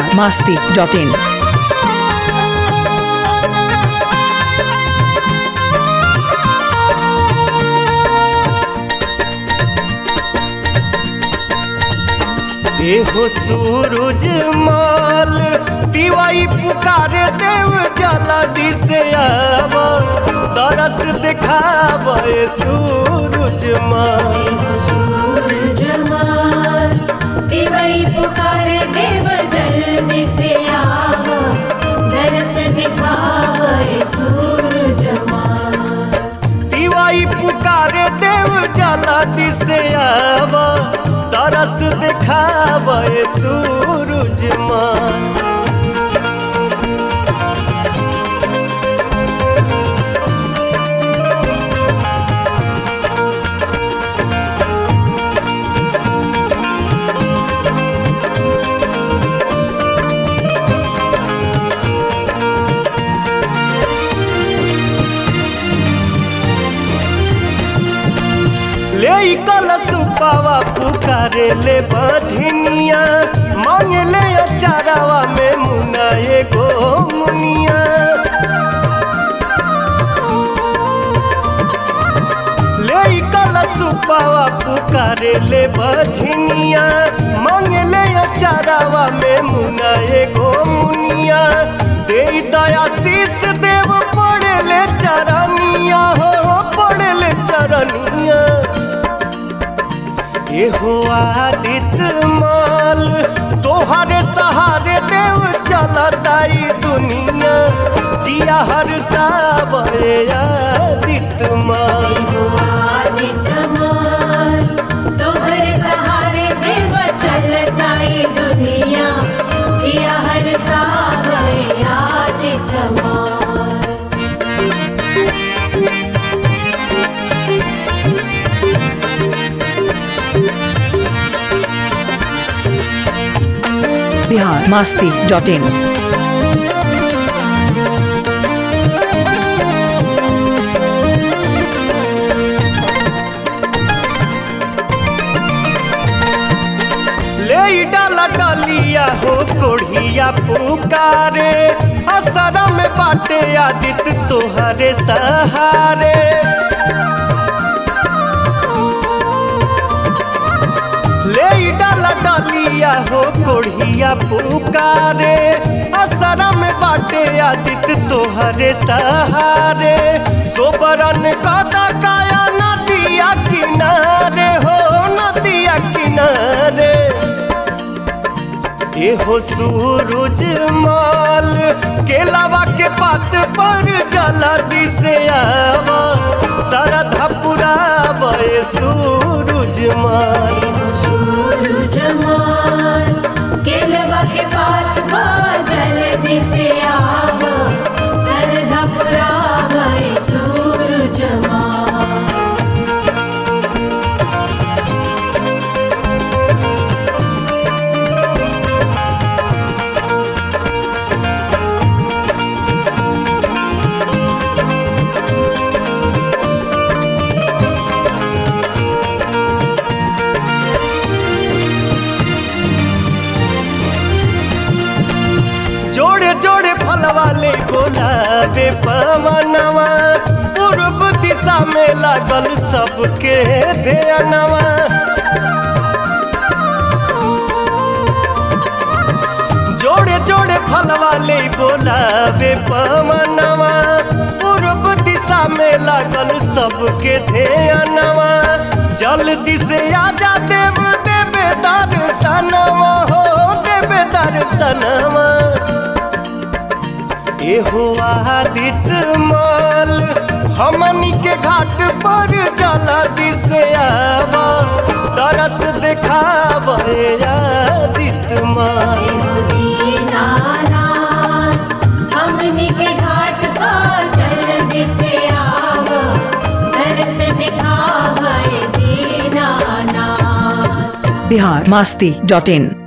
biharmasti.in। एहो सूरज माल दिवाई पुकारे देव जल्दी से आव तरस दिखावे सूरज माल। सूरज माल दिवाई पुकारे देव जल्दी से आव दरस दिखावे सूरज माल। दिवाई पुकारे देव जल्दी से आव तरस दिखावे सूरज माल। ले कलश पावा पुकारे ले बझनिया मांगे ले अचारावा में मुना एगो मुनिया। ले कलश पावा पुकारे ले बझनिया मांगे ले अचारावा में मुना एगो मुनिया। दे दया शीस देव पड़े ले चरनिया हो पड़े ले चरनिया। एहो आदित्य माल तोहरे सहारे देव चलताई दुनिया जिया हर सावे आदित्य माल। आदित्य माल तोहरे सहारे देव चलताई दुनिया जिया हर सावे आदित्य माल। biharmasti.in। ले डाला डालिया हो कोढ़िया पुकारे असरा में बाटे आदित्य तोहरे सहारे। ले डाला डालिया हो कोढ़िया पुकारे असरा में बाटे आदित्य तोहरे सहारे। सोबरन कदा काया नदिया किनारे हो नदिया किनारे। एहो सूरज माल केलावा के पात पर जल्दी से आवा सरधा पुरावे सूरज माल। सूरज माल केलवा के पात पर जल्दी से आव सरधा पुरावे सूरज माल। जोड़े जोड़े फल वाले गुलाबे पवनवा पूर्व दिशा में लागल सबके ध्यानवा। जोड़े जोड़े फल वाले गुलाबे पवनवा पूर्व दिशा में लागल सबके ध्यानवा। जल्दी से आजा देव देवे दर्शनवा हो देवे दर्शनवा। एहो आदित्य माल हमनी के घाट पर जल्दी से आवा तरस दिखावे आदित्य माल। दीनानाथ हमनी के घाट पर जल्दी से आव दरस दिखावे दीनानाथ। biharmasti.in।